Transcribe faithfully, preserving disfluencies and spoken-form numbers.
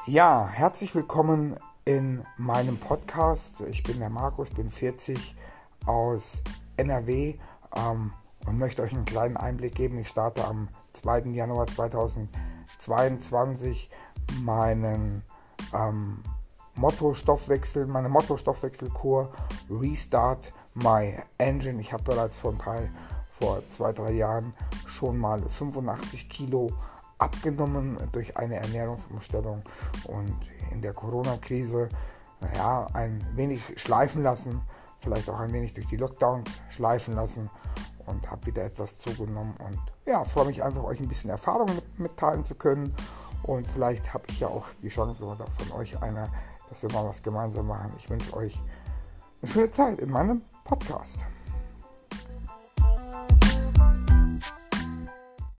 Ja, herzlich willkommen in meinem Podcast. Ich bin der Markus, bin vierzig, aus N R W ähm, und möchte euch einen kleinen Einblick geben. Ich starte am zweiten Januar zweitausendzweiundzwanzig meinen ähm, Motto-Stoffwechsel, meine Motto-Stoffwechselkur Restart My Engine. Ich habe bereits vor ein paar, vor zwei, drei Jahren schon mal fünfundachtzig Kilo abgenommen durch eine Ernährungsumstellung und in der Corona-Krise ja, ein wenig schleifen lassen, vielleicht auch ein wenig durch die Lockdowns schleifen lassen und habe wieder etwas zugenommen und ja, freue mich einfach, euch ein bisschen Erfahrung mit, mitteilen zu können und vielleicht habe ich ja auch die Chance oder von euch einer, dass wir mal was gemeinsam machen. Ich wünsche euch eine schöne Zeit in meinem Podcast.